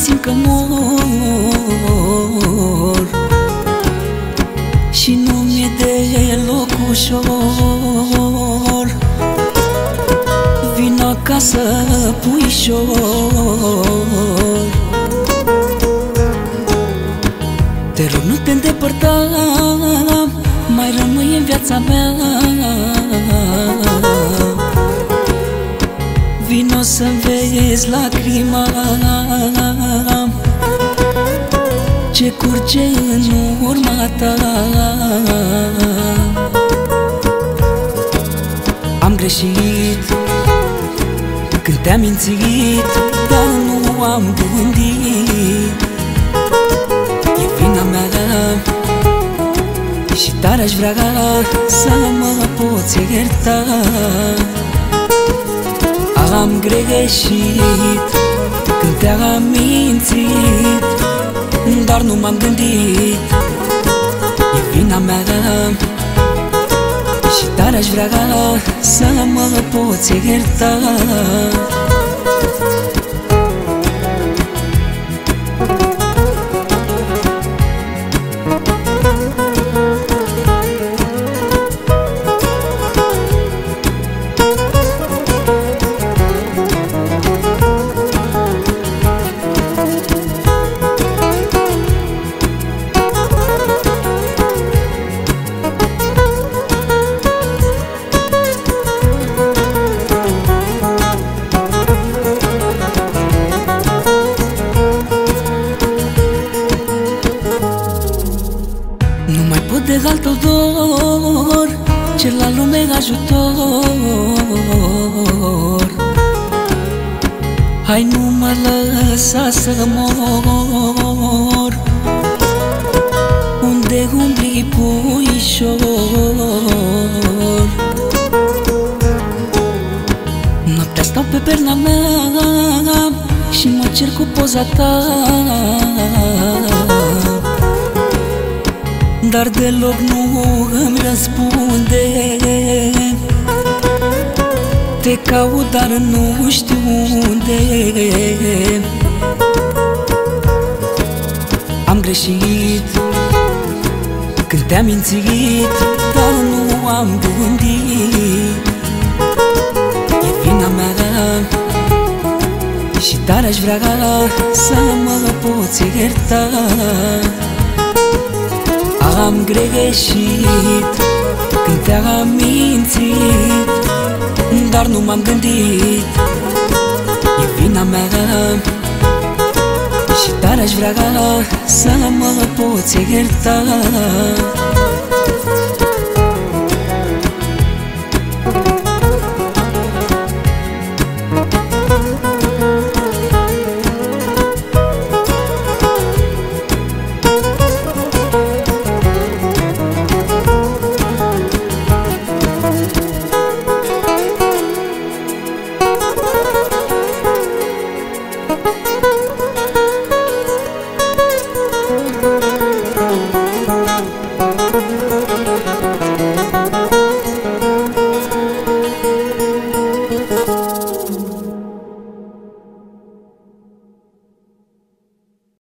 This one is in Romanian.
simt că mor și nu mi-e deloc ușor. Vino acasă, puișor, te rog, nu te îndepărta, mai rămâi în viața mea. Vino să-mi vezi lacrima ce curge în urma ta. Am greșit când te-am mințit, dar nu am gândit. E vina mea și tare aș vrea să mă poți ierta. Am greșit când te-am mințit, dar nu m-am gândit. E vina mea și tare aș vrea să mă poți ierta. Nu mai pot de altă dor, cer la lume ajutor. Hai, nu mă lăsa să mor, unde umbli, puișor. Noaptea stau pe perna mea și mă cer cu poza ta, dar deloc nu îmi răspunde. Te caut, dar nu știu unde. Am greșit când te-am mințit, dar nu am gândit. E vina mea și tare aș vrea să mă poți ierta. Am greșit când te-am mințit, dar nu m-am gândit. E vina mea și tare aș vrea să mă poți ierta.